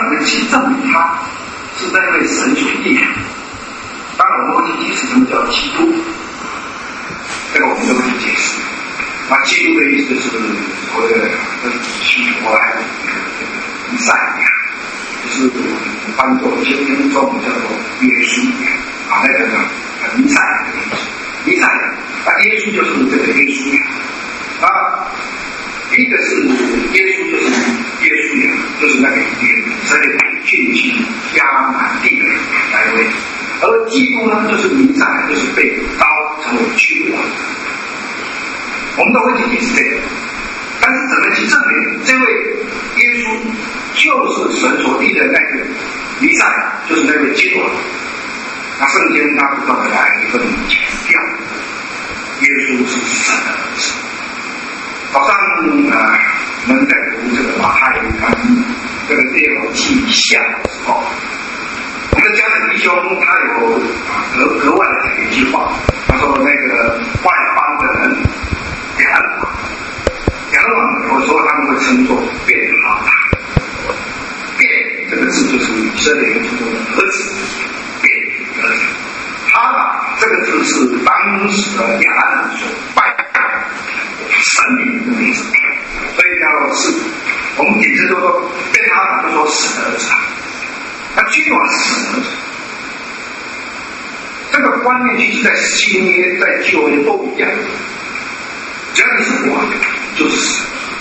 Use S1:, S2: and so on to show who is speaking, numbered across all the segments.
S1: 你们去证明他是那位神所定的。当然，我们会去解释什么叫基督，这个我们都会去解释。那基督的意思就是所谓的希伯来的弥赛亚，就是翻作今天中文叫做耶稣啊，那个弥赛亚的意思。弥赛亚，那耶稣就是这个耶稣啊。一个是耶稣，就是耶稣呀，就是那个以色列进去迦南地的来位，而基督呢，就是弥赛亚，就是被刀成为君王。我们都会去解释这个，但是怎么去证明这位耶稣就是神所立的那个弥赛亚，就是那位君王？那圣经他不断的来一个强调，耶稣是神的儿子。早上我们在读这个马太这个列王记下的时候，我们的家长弟兄他有格外的讲一句话，他说那个外邦的人两王有时候他们会称作便哈达，便这个字就是以色列人中的儿子，便儿子，哈达这个字是当时的亚兰人所拜神明的名字，所以叫是我们简称就说便哈达，就说神的儿子。那君王是神的儿子，这个观念其实在新约、在旧约都一样。只要你是王，就是神。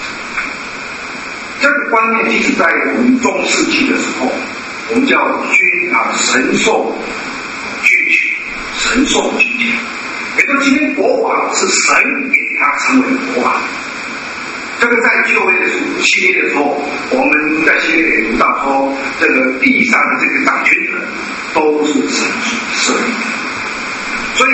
S1: 这个观念其实在我们中世纪的时候，我们叫神授君权，神授君权。也就是今天国王是神给他成为国王。这个在旧约的新约的时候，我们在新约也读到说，这个地上的这个掌权者都是神设立的。所以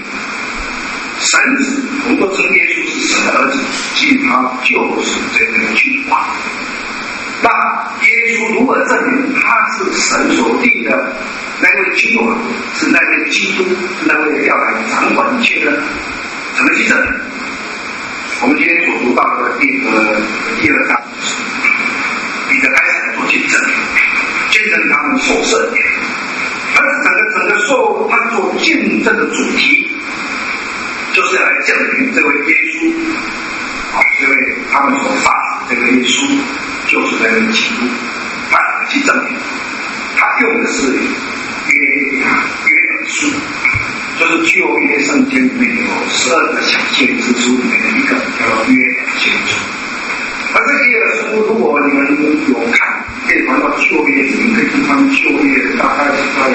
S1: 神子，我们都称耶稣是神的儿子，其实他就是这个君王。那耶稣如何证明他是神所立的那位君王，是那位基督，是那位要来掌管一切的？怎么去证明？我们今天所读到的第二章，彼得开始来做见证，见证他们所设的。而整个受他做见证的主题，就是要来证明这位耶稣，这位他们所杀死这个耶稣，就是那位基督。他怎么去证明？他用的是约珥书，就是旧约圣经里面有12个小先知书里面的一个，叫做约珥先知。而这约珥书，如果你们有看，可以翻到旧约里面，可以翻旧约，大概是在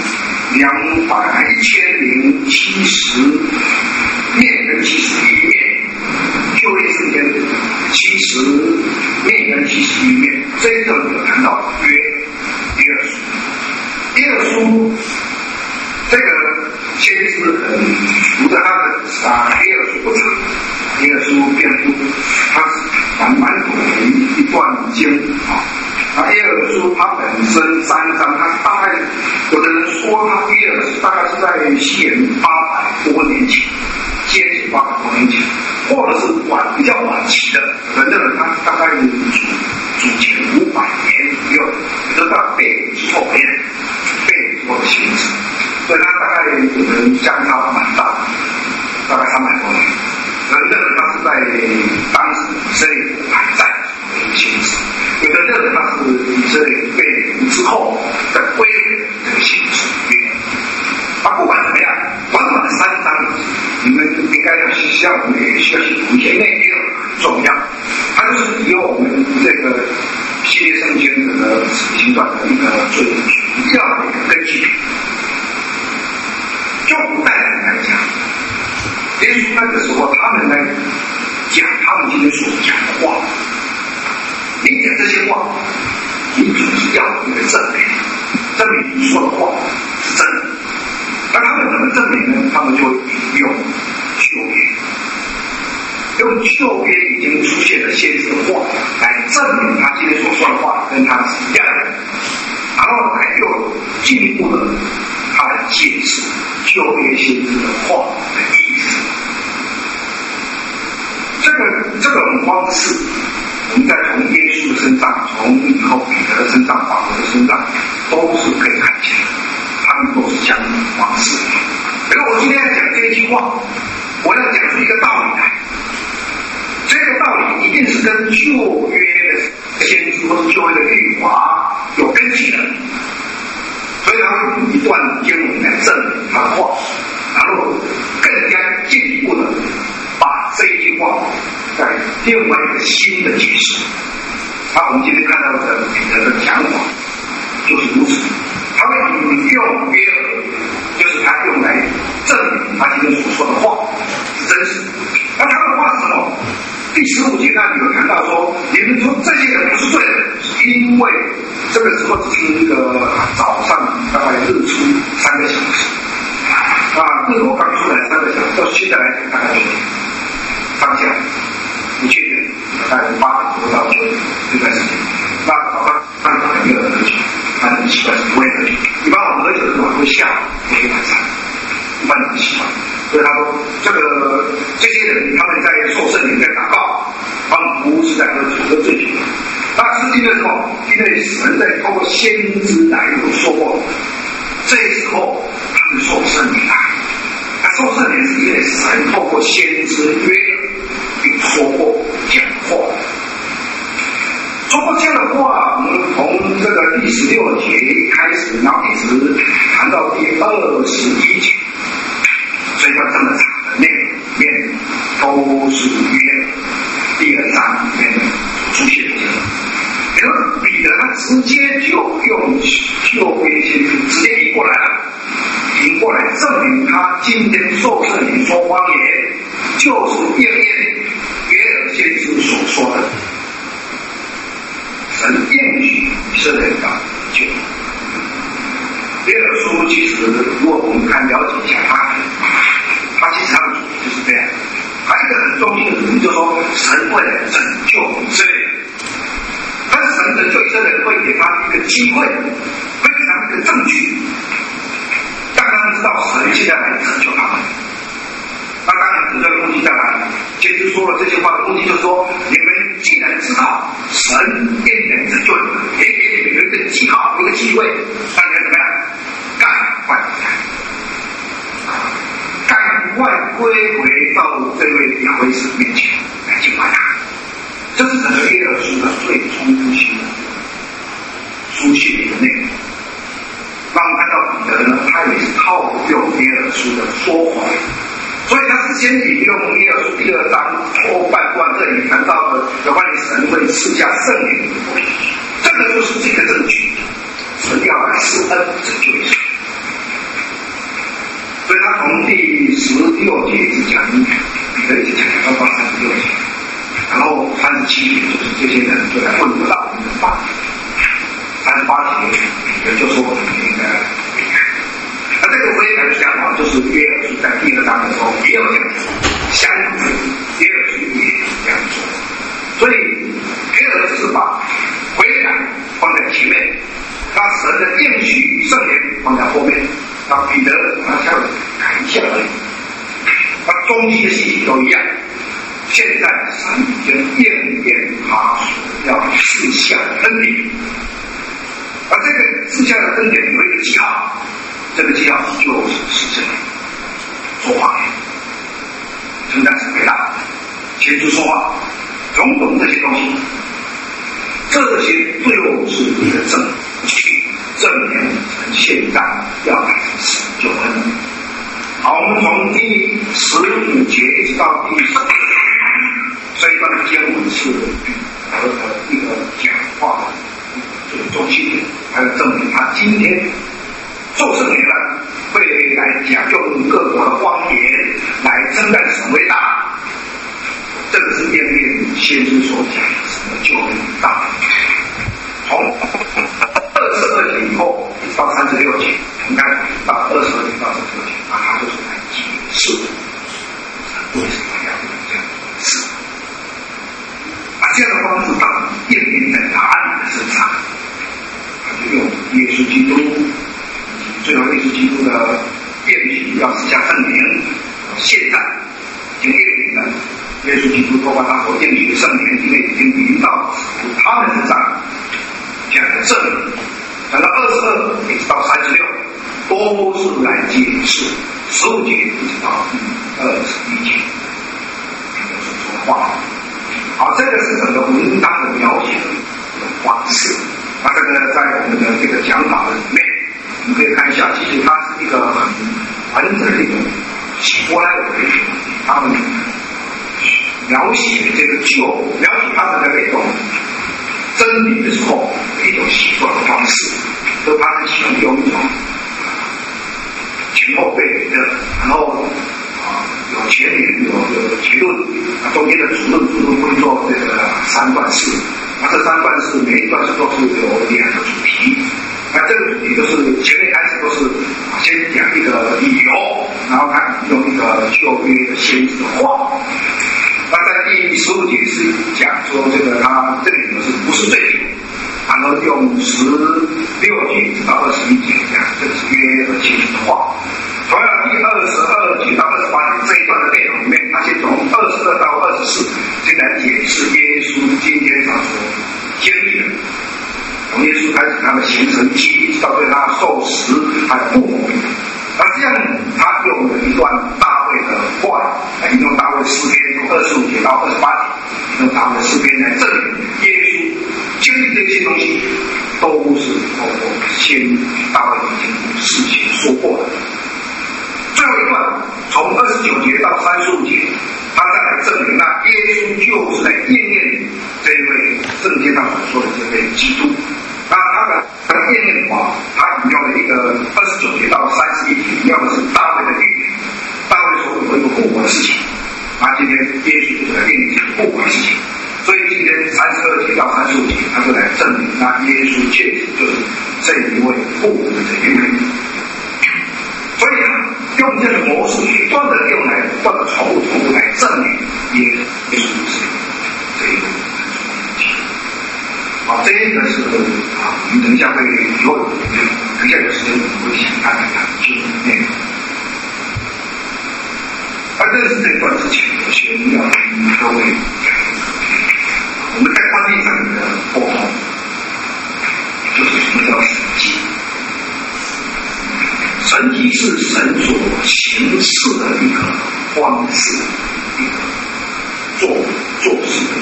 S1: 1070面跟71面，旧约圣经70面跟71面，这一种有谈到约珥书。约珥书这个先知读着他的约珥书不长，约珥书篇幅它是蛮短的一段经啊。约珥书它本身3章，它大概有的人说它约珥书大概是在西元800多年前，接近800多年前，或者是比较晚期的，有的认为它大概主前500年左右，就是到被掳之后的形式，所以它大概有人相差蛮大，大概300多年。有的认为它是在当时以色列还在的一个形式，有的认为它是以色列被掳之后再归回的这个形式里面。不管怎么样，短短的3章，你们应该要需要我们也需要去读一下，因为也有很重要。它就是以我们这个系列圣经的形状的一个最主要的一个根据。就古代人来讲，耶稣那个时候他们来讲他们今天所讲的话，你讲这些话，你总是要有一个证明，证明你说的话是真的。那他们怎么证明呢？他们就会引用旧约，用旧约已经出现的先知的话来证明他今天所说的话跟他是一样的，然后来又进一步的他来解释旧约先知的话的意思。这种方式，我们再从耶稣的身上，从以后彼得的身上， 都是可以看起来，他们都是相同的方式。可是我今天要讲这一句话，我要讲出一个道理来。这个道理一定是跟旧约的先知或者旧约的律法有根据的，所以他会不断经文来证明他的话，然后更加进一步的把这一句话在另外一个新的解释。我们今天看到的彼得的讲法就是如此，他会引用约珥，就是他用来证明他今天所说的话是真实。那他的话是什么？第15节那里有谈到说，你们说这些人不是罪人，是因为这个时候只是一个早上大概日出3个小时，日头刚出来3个小时，到现在来讲大概9点上下，不确定，大概8点多到9点这段时间。那早上可能没有人喝酒，他很习惯是不会喝酒。一般我们喝酒的话会下午，不会晚上，一般人习惯。所以他说，这些人他们在受圣灵在祷告，他们不是在喝酒喝醉酒。那是因为什么？因为神在透过先知来有说过，这时候他们受圣灵来。他受圣灵是因为神透过先知约有说过讲话。说过这样的话，我们从这个第16节开始，然后一直谈到第21节。所以说这么长的内容里面都是约第2章里面所出现的。也就是彼得他直接就用旧约先知直接引过来了，引过来证明他今天受圣灵说方言，就是应验约珥先知所说的，神应许以色列的救。约珥书其实如果我们看了解一下他其实他的主题就是这样，他一个很中心的主题就是说，神为了拯救以色列人，但是神拯救以色列人会给他一个机会，会给他一个证据，让他们知道神现在来拯救他们。那当然拯救的目的在哪里？先知说了这些话的目的就是说，你们既然知道神必然拯救你们，也给你们有一个记号，有一个机会，那你要怎么样？赶快归回到这位亚威神面前来敬拜他。这是整个约珥书的最冲突性的书写的一个内容。让我们看到彼得呢，他也是套用约珥书的说法，所以他是先引用约珥书第2章后半段这里谈到的有关于神会赐下圣灵，这个就是这个证据，神要来施恩拯救以色列。所以他从第16节一直讲，彼得一直讲到36节，然后37节就是这些人就来问不到你的话，38节彼得就说你应该悔改。那这个悔改的想法就是约珥书在第2章的时候也有讲，相反约珥书也这样做。所以约珥只是把悔改放在前面，把神的应许圣灵放在后面。彼得他稍微改一下而已，他中心的信息都一样。现在神已经应验他所要赐下的恩典，而这个赐下的恩典有一个记号，这个记号就是这个说话，承担是回答，先知说话，种种这些东西，这些最后是一个证据。证明现在要来拯救恩。好，我们从第15节一直到第19节，这一段的经文是彼得的一个讲话的这个中心点，还有证明他今天受圣灵了，会来讲用各国的方言来称赞神为大。这个是应验先知所讲的神的救恩大。从22节以后一直到36节，我们看到22节到36节，他就是来解释为什么要这样解释。这样的方式当然验明在答案的身上，他就用耶稣基督以及最后耶稣基督的应许要赐下圣灵，现在已经验明了耶稣基督透过他所应许的圣灵，因为已经临到他们身上。这样的证明，讲到22 在我们的这个讲法的里面，我们可以看一下，其实它是一个很完整的一种希伯来文的一种，他们描写这个描写他们的那种真理的时候一种习惯的方式，所以他很喜欢用一种前后对比的，然后有前言有结论，中间的主论会做这个3段式，这3段式每一段式都是有2个主题，这个主题就是前面开始都是先讲一个理由，然后他用一个旧约的先知的话。那在第15节是讲说这个他这个理由是不是罪疚，然后用16节到21节讲这是约和先知的话。同样第22节到28节这一段的内容里面，他先从22到24先来解释耶稣今天所经历的，从耶稣开始他的行神迹，一直到对他受死还有复活。那这样他用了一段大卫的话，引用大卫诗篇从25节到28节，引用大卫的诗篇来证明耶稣经历这些东西都是透过先大卫已经事先说过的。最后一段从29节到35节，他再来证明那耶稣就是来应验这一位圣经上所说的这位基督。那他的应验的话，他引用了一个29节到31节，引用的是大卫的预言，大卫所有一个复活的事情。今天耶稣就是来应验这个复活的事情，所以今天32节到35节，他就来证明那耶稣确实就是这一位复活的这一位。所以用这个模式不断的用来不断的重复来证明耶稣是这一位。这一个是我们等一下会等一下有时间我们会详看看就内容。认识这段之前，我先要跟各位讲，我们在观念上的沟通，就是什么叫神迹？神迹是神所行事的一个方式，一个做事的。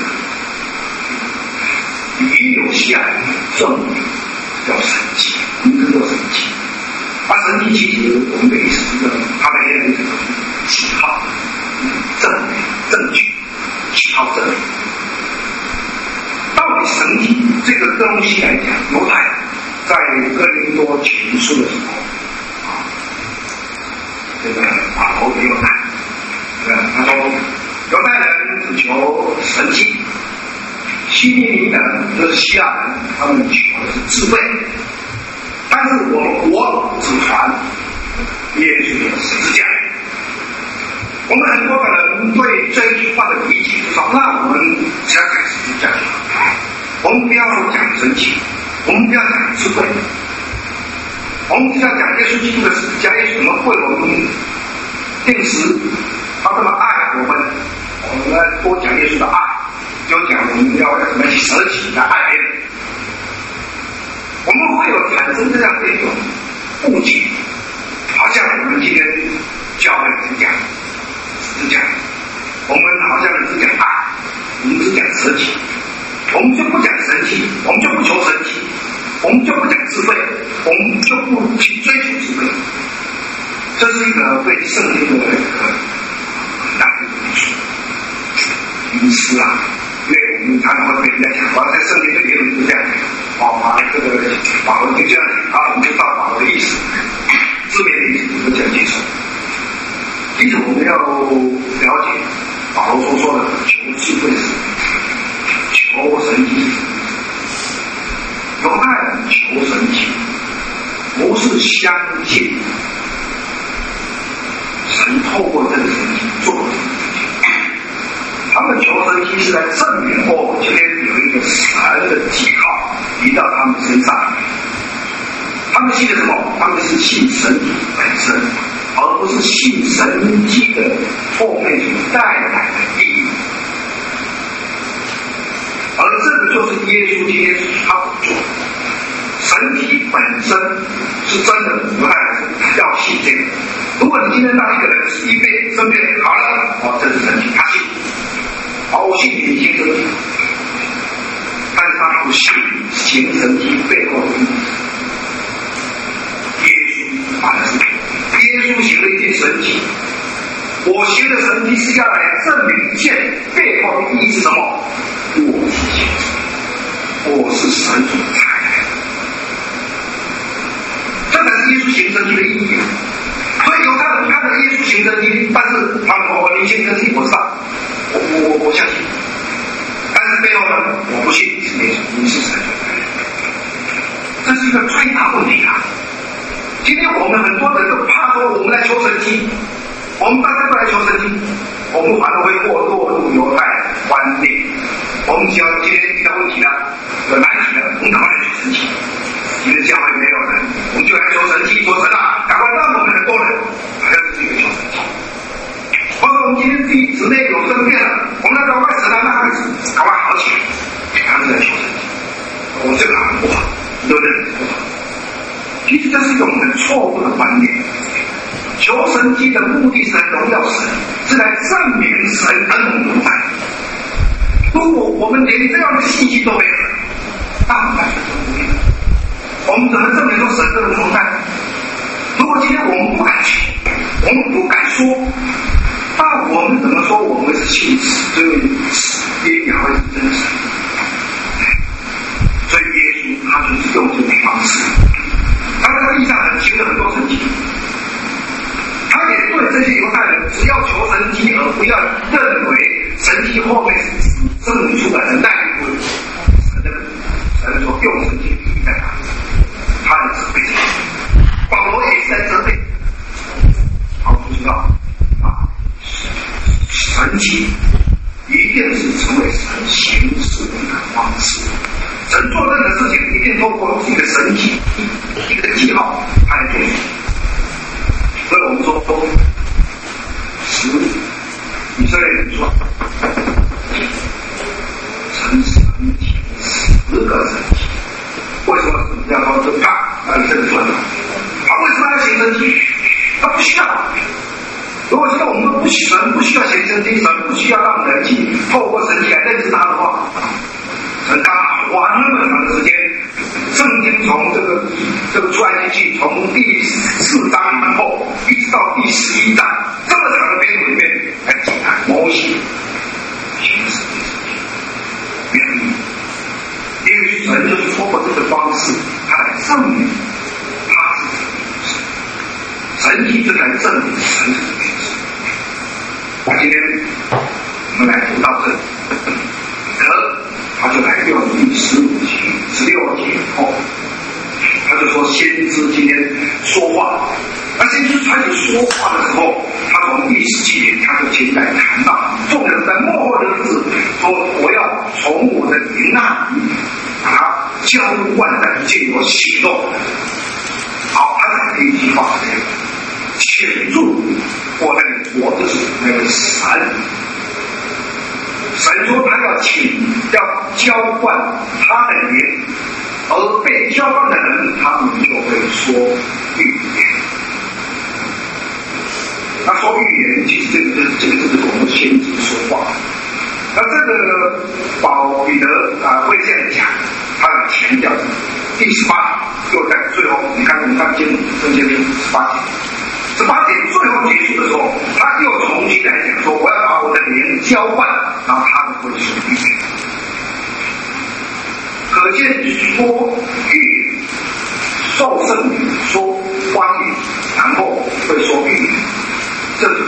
S1: 语有下证明叫神迹，我们叫神迹。神迹其实我们的意思是它的意思是记号、证据、记号证明。到底神迹这个东西来讲，犹太在哥林多前书的时候，这个保罗也有谈，他说犹太人只求神迹。希利尼人就是希腊人，他们求的是智慧，但是我们国只传耶稣的十字架。我们很多的人对这一句话的理解是说，那我们只要讲十字架就好，我们不要讲神奇，我们不要讲智慧，我们只要讲耶稣基督的十字架，耶稣怎么为我们定死，他这么爱我们，我们要多讲耶稣的爱。就讲我们要怎么舍己来爱别人，我们会有产生这样的一种误解，好像我们今天教会只讲，我们好像只讲爱，我们只讲舍己，我们就不讲神奇，我们就不求神奇，我们就不讲智慧，我们就不去追求智慧，这是一个对圣经的一个很大的迷失啊。因为我们常常会被人家讲，在圣经的理论是这样讲，这个保罗就这样讲，我们就照保罗的意思，字面的意思就这样接受。因此我们要了解保罗所说的求智慧是求神迹，犹太人求神迹，不是相信神透过这个神迹做的。他们求神迹是来证明今天有一个神的记号移到他们身上。他们信的什么？他们是信神体本身，而不是信神迹的后面所带来的意义。而这个就是耶稣今天他所做的。神体本身是真的，犹太人要信这个。如果你今天让一个人一遍生病好了，这是神体，他信。我信你信这个，但是他不信行神迹背后的意义。耶稣反而是耶稣行了一件神迹，我行的神迹是要来证明一切，背后的意义是什么？我是神所差来的，这才是耶稣行神迹的意义。所以犹太人看到耶稣行神迹，但是他们说你行神迹我知道，我相信，但是背后呢，我不信你是耶稣，你是神所差来的。这是一个最大问题啊！今天我们很多人都怕说我们来求神迹，我们大家都来求神迹，我们反而会落入犹太观念。我们只要今天遇到问题了，有难题了，我们赶快来求神迹。今天教会没有人，我们就来求神迹，说神啊，赶快让我们很多人，好像是一个求神迹。或者我们今天姊妹有生病了，我们来赶快使他那孩子赶快好起来，他是在求神迹。我这个很不好，对不对？其实这是一种很错误的观念。求神迹的目的是来荣耀神，是来证明神恩同在。如果我们连这样的信息都没有，那我们来无力。我们怎么证明说神恩同在？如果今天我们不敢求，我们不敢说，那我们怎么说我们是信使，因为耶和华是真神？所以耶稣他就是用这种方式，他在地上行了很多神迹。他也对这些犹太人，只要求神迹，而不要认为神迹后面是证明出来的那一部分。神说用神迹意义在哪里？他的责备，保罗也是在责备。好，我们知道啊，神迹一定是成为神行事的一个方式。神做任何事情，一定透过一个神迹、一个记号，他来做。所以我们说以色列人说神使人体10个神迹，为什么要说这个以色列说的？他为什么要行神迹？他不需要。如果现在我们不需要行神迹，神不需要让人去透过神迹来认识他的话，神刚好花那么长的时间。圣经从这个出埃及记从第4章以后一直到第11章这么长的篇幅里面来记载摩西行事没有意义，因为神就是通过这个方式，他来证明他是神迹，就来证明神是这个神。那今天我们来读到这里，他就来用第15节、16节后，他就说先知今天说话，那先知开始说话的时候，他从第17节他就前来谈到，众人在末后的日子，说我要从我的灵那里把它浇灌在一切有喜乐。好，他讲第一句话是这样，请住我的国就是那个神。神说他要浇灌他的灵，而被浇灌的人，他们就会说预言。他说预言，其实这个就是我们先知说话。那这个彼得会这样讲，他要强调第18又在最后，你看经圣经里18节。18节最后结束的时候，他又重新来讲说，我要把我的灵浇灌，然后他们会说预言。可见说预言、受圣灵、说方言，然后会说预言，这就是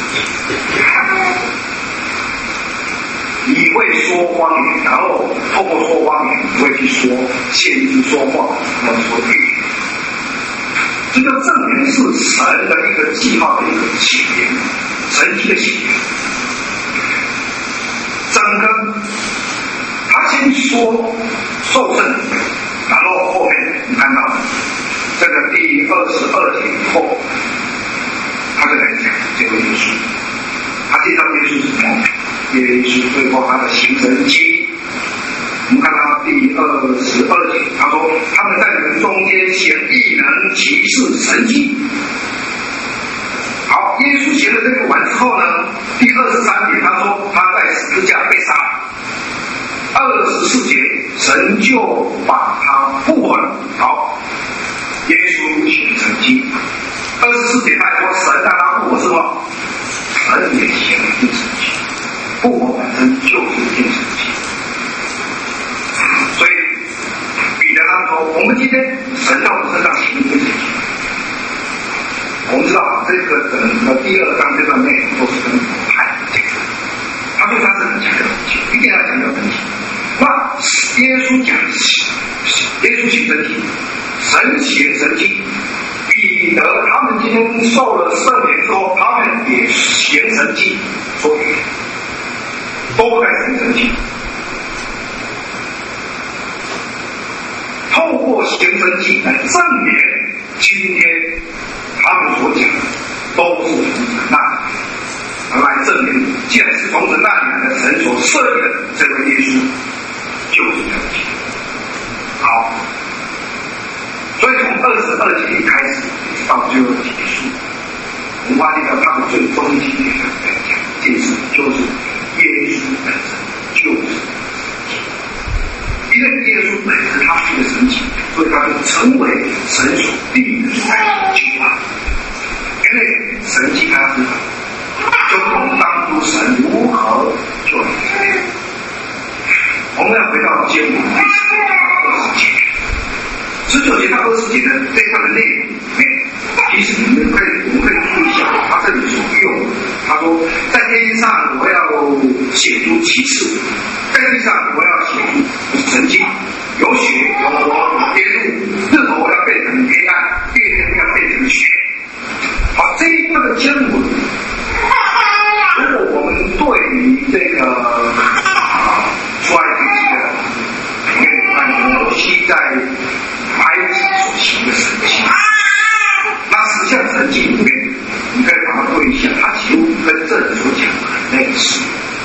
S1: 你会说方言，然后透过说方言，你会去说先知说话，然后说预言。这就证明是神的一个记号的一个起源，神迹的起源。整个他先说受圣，然后后面你看到这个第22节以后，他就来讲这个耶稣，他介绍耶稣是什么？耶稣最后他的行神迹。我们看到第22节，他说他们在人中间显异能、奇事、神迹。好，耶稣行了这个完之后呢，第23节他说他在十字架被杀。24节，神神就把他复活了。好，耶稣行神迹。24节他说，神让他复活之后，神也行了一件神迹。复活本身就是一件神迹。所以彼得他说，我们今天神在我们身上行一件神迹。我们知道这个整个第2章这段内容都是跟犹太人讲的，他说他是很强调神迹，一定要强调神迹。那耶稣讲耶稣行神迹，神行神迹，彼得他们今天受了圣灵之后，他们也行神迹，所以都在行神迹。透过行神迹来证明今天他们所讲的都是从神那里来证明，既然是从神那里来的，神所设立的这位耶稣就是神迹。好，所以从22节开始到最后结束，我们发现到他们最终极的讲这事，就是耶稣本身就是神迹。因为耶稣本身他是一个神迹，所以他就成为神所定的在计划。因为神迹他知道，就从当初神如何救以色列。我们要回到经文第19节到20节的这段的内容里面，其实我们可以注意一下，他这里所用，他说在天上我要写出启示，在地上我要写出神迹，有血有火有烈怒，日头要变成黑暗，月亮要变成血。好，这一段的经文，如果我们对于这个出埃及记的里面看摩西在埃及所行的神迹，那10项神迹里面，你可以把它对一下，它几乎跟这里所讲的很类似。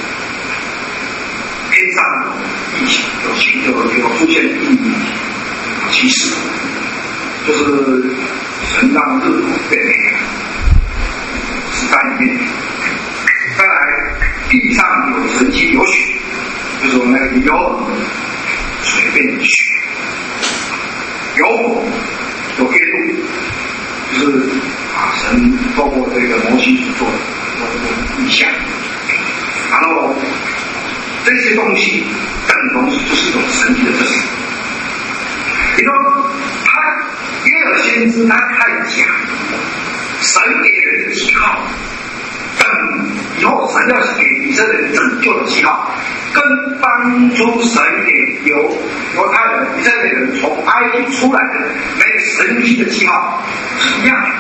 S1: 天上有异形，有出现异奇事，就是神让日头变黑暗，13里面。再来，地上有神迹有血，就是我们那个有水变血，有火有烈怒，就是神透过这个摩西所做的很多意象，然后这些东西等同就是一种神迹的证明。你说他耶尔先知他看讲神给人的记号，等以后神要给以色列人拯救的记号，跟当初神给犹太人以色列人从埃及出来的那个神迹的记号是一样的。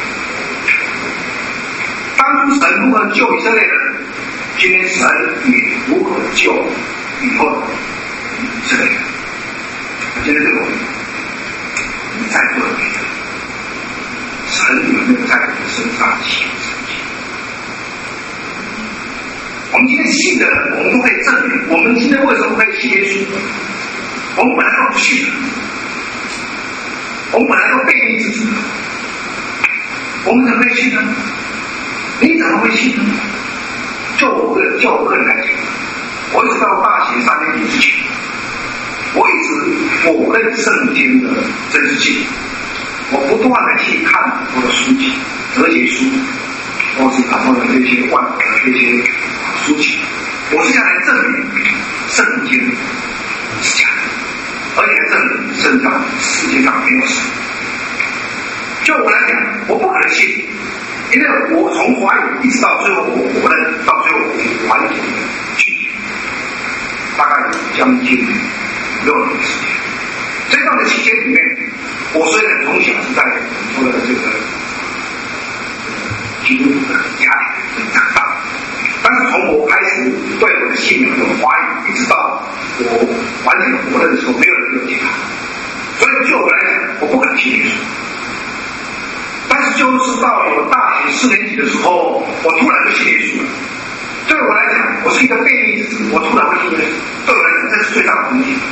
S1: 当初神如何救以色列人，今天神也如何救以后的以色列人。今天这个问题，你在座的每个人，神有没有在你的身上行神迹？我们今天信的人，我们都可以证明，我们今天为什么可以信耶稣？我们本来都不信的，我们本来都背逆自己的，我们怎么会信呢？你怎么会信呢？就我个人来讲，我一直到大学3年级之前，我一直否认圣经的真实性，我不断的去看很多的书籍、哲学书，或是很多的这些万的这些书籍，我是想来证明圣经是假的，而且证明圣上世界上没有神。就我来讲，我不可能信，因为我从怀疑一直到最后我否认，到最后我完全的拒绝，大概将近6年的时间。这段的期间里面，我虽然从小是在很多的这个基督徒的家庭长大，但是从我开始对我的信仰的怀疑，一直到我完全否认的时候，没有人给我解答。所以就我来讲，我不敢信耶稣。但是就是到我大学4年级的时候，我突然就信耶稣了。对我来讲，我是一个悖逆之子，我突然会信耶稣，对我来讲这是最大的东西。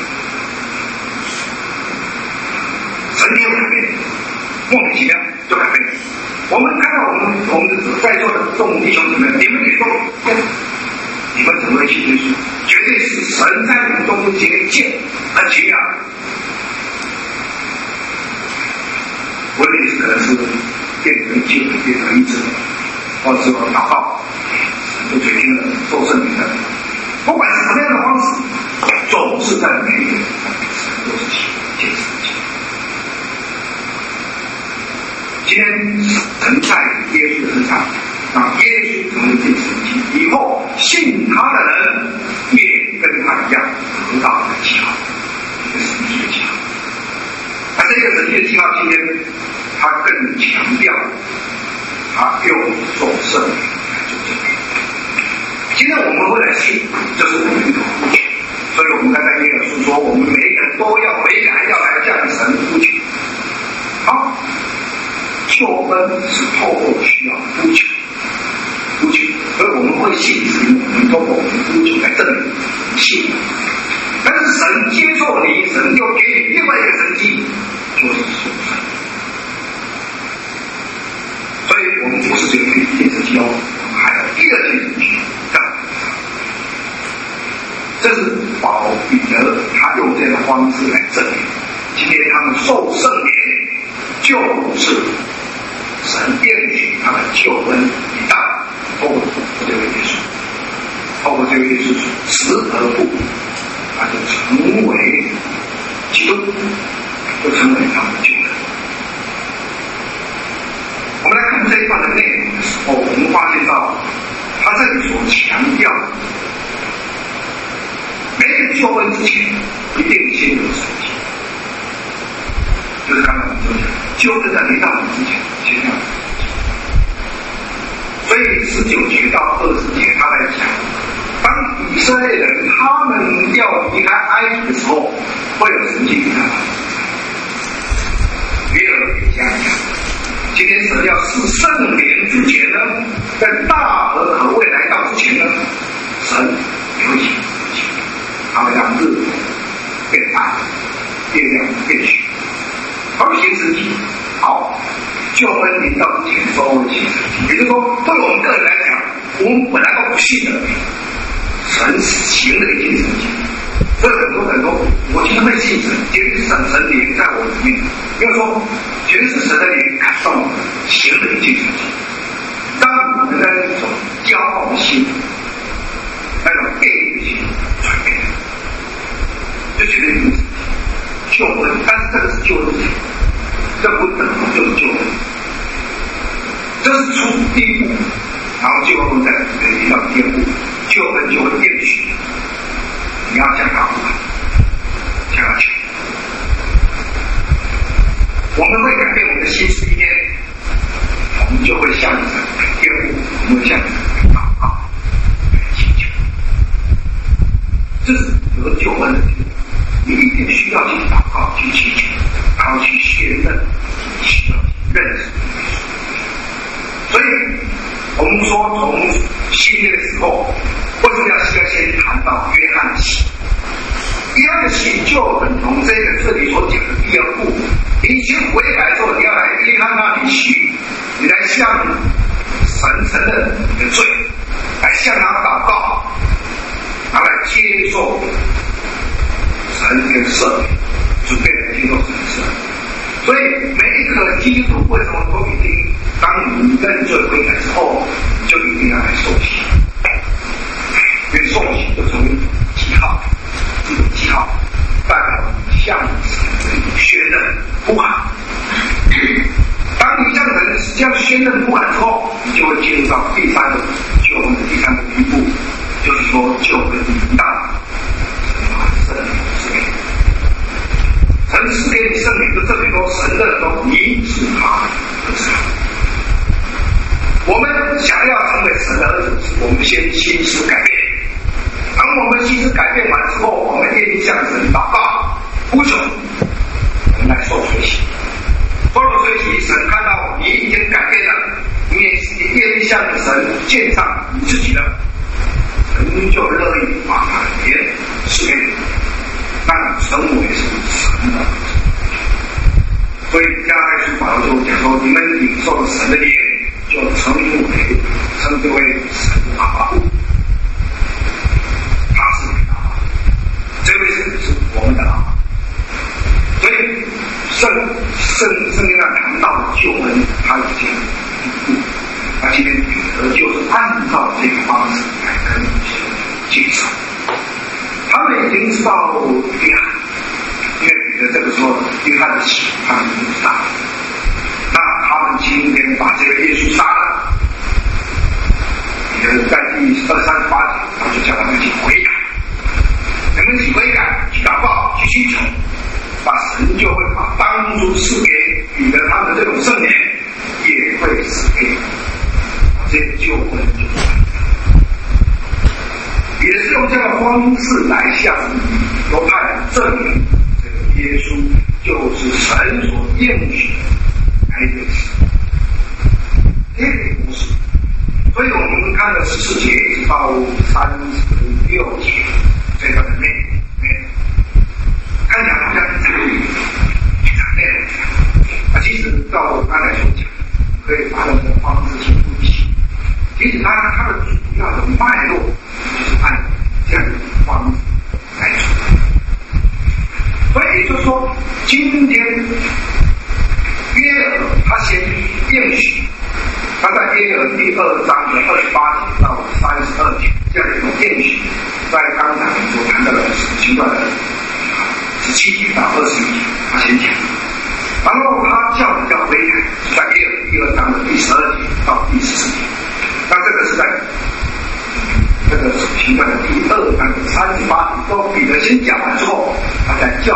S1: 神没有改变，莫名其妙就改变。我们看到我们在座的众弟兄姊妹，你们也都你们怎么会信耶稣？绝对是神在你们中间见和奇妙。问题可能是变成经，变成医治，或者是祷告，神就决定了受圣灵的。不管是什么样的方式，总是在每一个人神都是见神迹。今天神在耶稣的身上，让耶稣成为见神迹，以后信他的人也跟他一样得到了记号，一个神迹的记号。而这个神迹的记号，今天他更强调，他用受圣灵来做证明。今天我们会来信，这是我们一个呼求，所以我们刚才耶稣说，我们每一个人都要悔改，要来向神呼求。好，救恩是透过需要呼求，所以我们会信，是因为我们透过我们呼求来证明信。但是神接受你，神又给你另外一个神迹，就是受圣。所以我们不是只有一件神迹哦，我们还有第二件神迹。这是保彼得他用这样的方式来证明，今天他们受圣灵，就是神应许他们救恩一旦透过这位耶稣，透过这位耶稣死而复活，他就成为基督，就成为他们的救恩。我们来看这一段的内容的时候，我们发现到他这里所强调的，没有救恩之前，一定先有神迹。就是刚才我们说的，救恩在没到我们之前，先要有神迹。所以19节到20节，他在讲，当以色列人他们要离开埃及的时候，会有神迹给他们。约珥也这样讲。今天神要赐圣灵之前呢，在大河可未来到之前呢，神也会行神迹。他会让日头变暗，月亮变虚，他会行神迹。好，救恩临到之前都会行神迹。也就是说，对我们个人来讲，我们本来都不信的，神行了一件神迹。所以很多人说，我今天会信神，绝对是神灵在我里面。因为说，绝对是神的灵感动我们，行了一件神迹。当我们的那种骄傲的心，那种恶意的心转变，就觉得有神迹救恩，但是这个是救恩，这不等于就是救恩，这是出第一步，然后救恩再提到第二步，救恩就会变虚。你要向他呼喊，向他求，我们会改变我们的心思意念，我们就会向神第二步，我们会向神祷告、祈求。这是得救恩的地方，你一定需要去祷告、去祈求，然后去确认，需要认识。所以，我们说从新约的时候，为什么要先谈到约翰的洗？约翰的洗就等同这里所讲的第二步。你去悔改之后，你要来约翰那里去，你来向神承认你的罪，来向他祷告，然后来接受神跟赦免，准备来接受神的赦免。所以每一个基督徒为什么都一定，当你认罪悔改之后，你就一定要来受洗。因为受洗就成为记号，这种记号代表向神宣认呼喊。当你向神这样宣认呼喊之后，你就会进入到第三个救恩的第三个一步，就是说救恩临到神赐给你，神赐给你圣灵，就证明说神认说你是他的儿子。我们想要成为神的儿子，我们先心思改变。当我们心思改变完之后，我们愿意向神祷告、呼求，我们来受水洗。受了水洗，神看到你已经改变了，你也愿意向神献上你自己的，神就乐意把他的灵赐给你，让你成为是神的儿子。所以加拉太书保罗就讲说，你们领受了神的灵，就称之为神的保护。 圣经上谈到的救恩，他已经一步。那今天彼得就是按照这个方式来跟介绍。他们已经知道约翰，因为彼得这个时候约翰的死他们不知道。那他们今天把这个耶稣杀了，彼得在第38节，他就叫他们去悔改。你们去悔改，去祷告，去寻求，把神就会把帮助赐给彼得他们这种圣灵，也会赐给这个救恩就完了。也是用这个方式来向犹太人证明，这个耶稣就是神所应许来的这个故事。所以我们看了14节一直到36节这个内容，看起来好像很长内容其实照我刚才所讲，可以把这个方式去分析。其实它的主要的脉络就是按这样的方式来做。所以也就是说，今天约珥他先应许，他在约珥第2章的28节到32节这样的一种应许，在刚才我们所谈到的行传的17节到20节，他先讲。然后他叫你叫悔改，是在约珥第2章的第12节到第14节。那这个是在这个行传的第2章的38节，都彼得先讲完之后，他再叫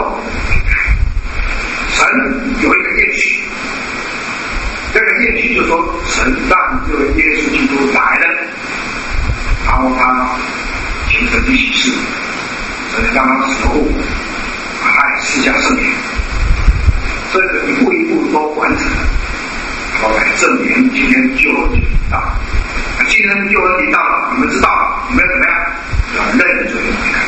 S1: 神有一个应许，这个应许就是说，神让这位耶稣基督来了，然后他行神迹启示，神让他死后，他也赐下圣灵，这个一步一步都完成了，然后来证明今天救恩到了。今天救恩到了，你们知道了，你们怎么样？要认罪悔改。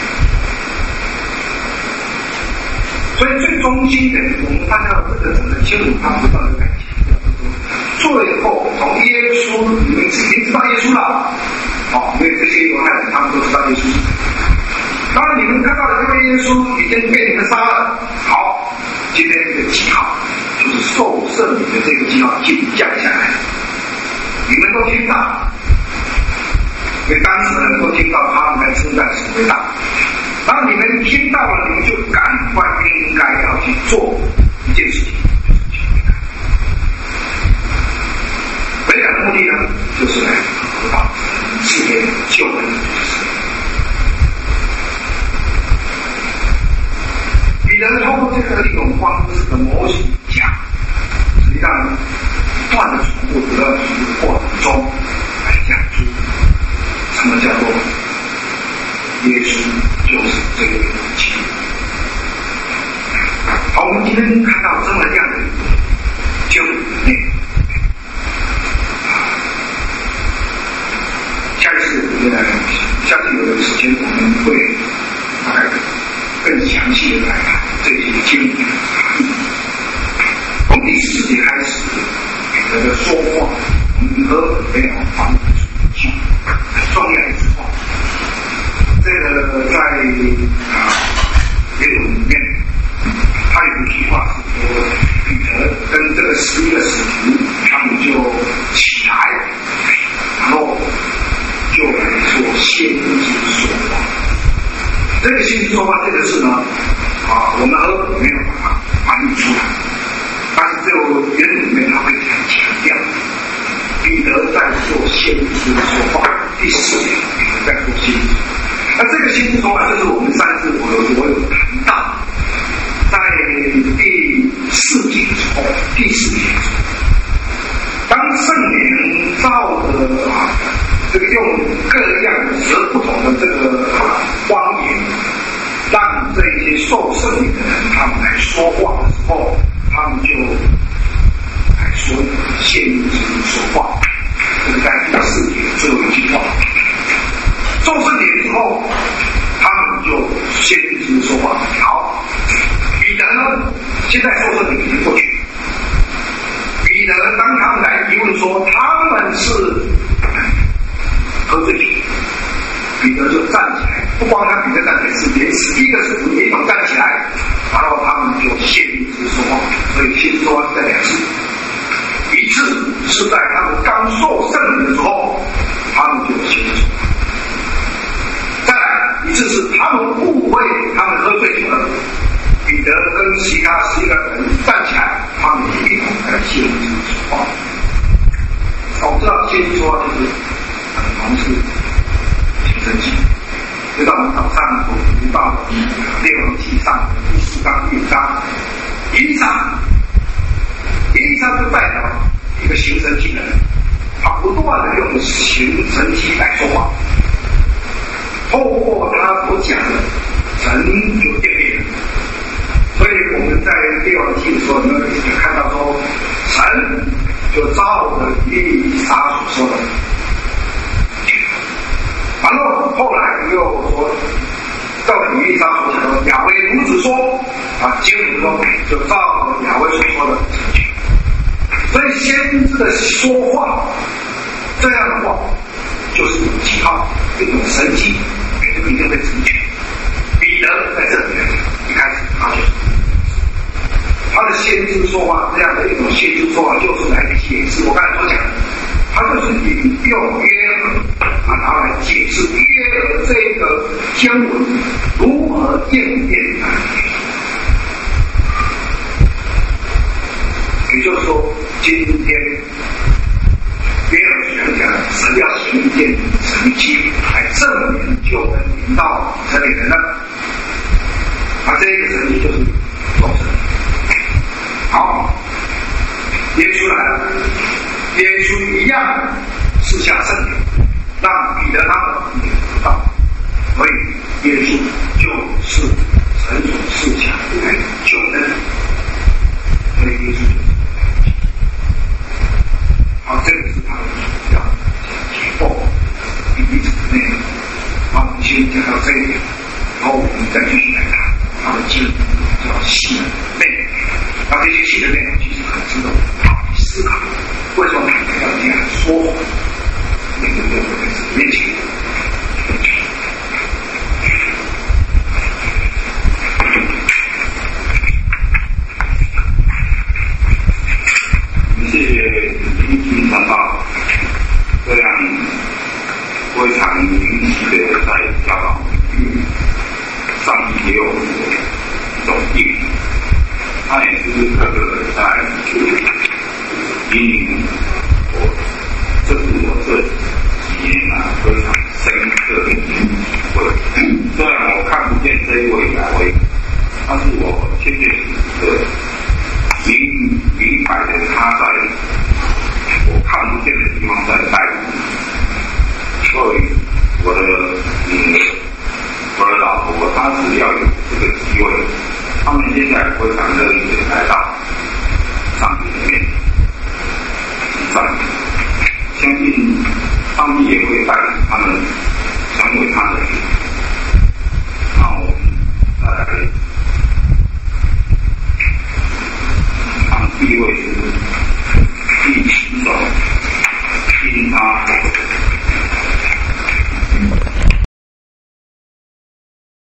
S1: 所以最中心的，我们看到这个整个经文，他不断的在讲，最后从耶稣，你们已经知道耶稣了，因为这些犹太人他们都知道耶稣。当然你们看到的这位耶稣已经被你们杀了，好，今天这个记号就是受圣灵的这个记号就降下来，你们都听到。因为当时的人都听到他们在称赞神为大，当你们听到了，你们就赶快应该要去做一件事情，就是去悔改。悔改的目的呢，就是来得到世界的救恩。彼得通过这个一种方式的模型讲，实际上不断的重复，不断的重复的过程中来讲出。什么叫做耶稣就是这个基督？好，我们今天看到这么样的救恩内容。下一次有的时间我们会大概更详细的来谈这些经文的含义。从第14节开始，彼得的说话，我们和没有防止很重要的一句话，这个在原文里面，他有一句话是说，彼得跟这个11个使徒，他们就起来，然后就来做先知说话。这个先知说话这个字呢，我们和没有把它翻译出来，但是这个原文里面他会很强调。彼得在做先知说话，第4点，彼得在做先知。那这个先知说话，就是我们上次我有谈到，在第4节之后，第4节之后，当圣灵照着这个用各样的不同的这个方言，让这些受圣灵的人他们来说话的时候，他们就来说先知说话。这个在第4节最后一句话，受圣灵之后，他们就先知说话。好，彼得呢，现在受圣灵已经过去。彼得当他们来疑问说他们是喝醉酒，彼得就站起来，不光他彼得站起来，是连11个使徒也一同站起来，然后他们就先知说话。 所以先说这2次，一次是在他们刚受圣灵的时候，他们就有先知说话；再来一次是他们误会，他们喝醉酒了，彼得跟其他11个人站起来，他们一同来先知说话。我们知道先知说话就是好像是行神迹，就到我们早上所读到的列王纪上第4章6章，以利沙就代表一个行神迹的人，他不断的用行神迹来说话，透过他所讲的，神就变变。所以我们在列王纪的时候，你们就看到说，神就照着以利沙所说的，然后后来又说，照着以利沙所讲的，亚威如此说，经文中就照着亚威所说的。所以先知的说话，这样的话，就是一种记号，一种神迹，就一定会成全。彼得在这里面一开始他的先知说话，这样的一种先知说话，就是来解释我刚才所讲的，他就是引用约珥然后来解释约珥这个经文如何应验来。也就是说，今天约珥讲神要行一件神迹来证明救恩临到这里人了，这个神迹就是众生。好，耶稣来了，耶稣一样赐下圣灵，让彼得他们领得到，所以耶稣就是神所赐下来的救恩，所以耶稣就是好，这个是他的主要解构第一层的内容。好，我们先讲到这一点，然后我们再继续来谈他的经比较细的内容。那这些细的内容其实很值得我们好好思考，为什么要这样说谎？那个在神面前。
S2: 谢谢林君长老这样非常明晰的在教导领域，上帝给我们的一种定义，他也时时刻刻的在引领我，这是我这几年非常深刻的体会。虽然我看不见这一位亚威，但是我确确实实的明白的他在我看不见的地方在带领，所以我的老婆她只要有这个机会，他们现在非常乐意的来到上帝的面前敬拜，相信上帝也会带领他们成为他的人。那我们再来